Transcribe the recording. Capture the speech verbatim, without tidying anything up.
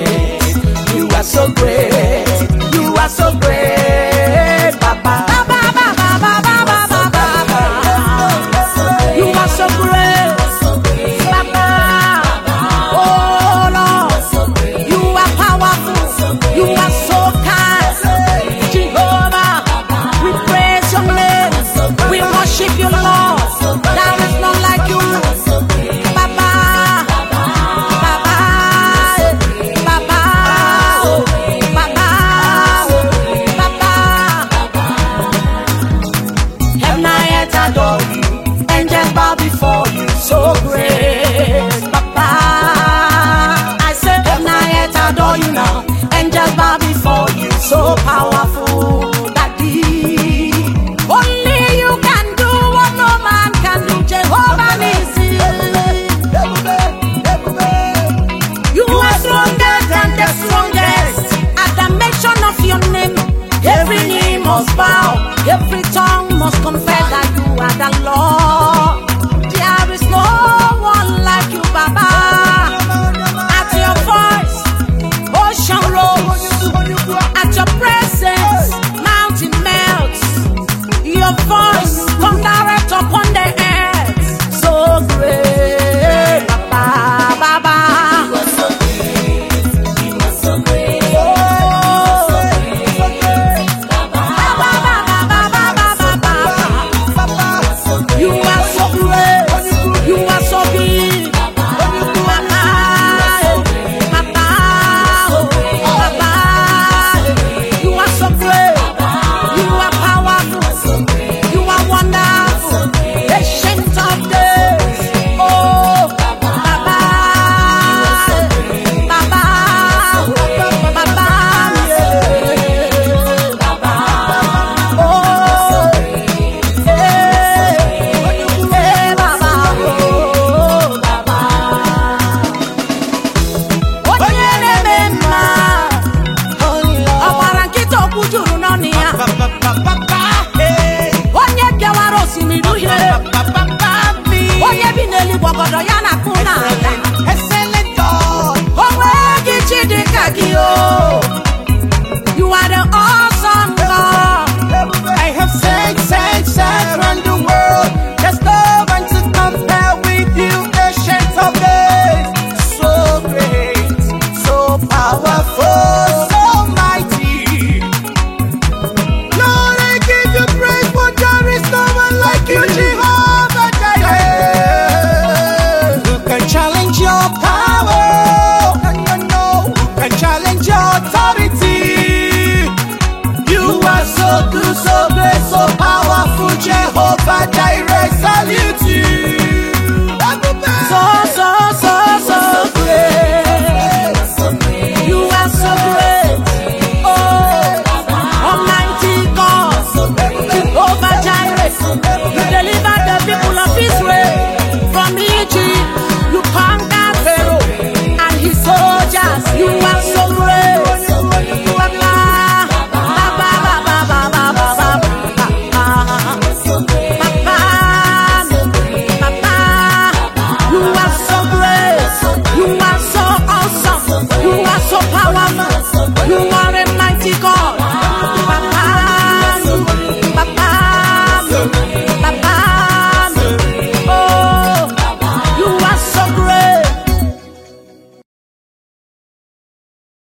great. You are so great. You are so great, Papa. You are so great, Papa. Oh Lord, you are powerful. You are so kind, Jehovah. We praise your name. We worship you, Lord. There is none like you, Papa. Papa, Papa, oh, Papa, oh, Papa. Heaven and earth adore you. Angels bow before you. So great, Papa. I say heaven and earth adore you now. Angels bow before you. So powerful, Daddy. Only you can do what no man can do. Jehovah Nissi. You are stronger than the strongest. At the mention of your name, every knee must bow, every tongue must confess that you are the Lord. There is no one like you, Baba. At your voice, ocean rolls. At your presence, mountain melts. Your voice come direct upon the earth. So great, Baba, Baba. You are so great. You are so great. Oh, so great. Baba, Baba, Baba, Baba, Baba. You are so great. You are so big. Papa, Papa, oh, Papa. You are so great. You are powerful. You are wonderful. Ancient of days. Oh, Papa, Papa, Papa, yeah. Papa, oh, hey, hey, Baba, oh, Baba. Onye na-eme mma, ọgbara nkịta okwu juru n'ọnụ ya. Onye kewara osimiri uhie, onye bi n'eluigwe ọgọdọ ya na-akpụ n'ala. O nweghị chi dị ka gị, o. You are the awesome God. I have said, said, said around the world. There's no one to compare with you, ancient of days. So great, so powerful, so mighty. Lord, I give you praise, for there is no one like you, Jehovah Jireh. Who can challenge your power? No, no, no. Who can challenge your authority?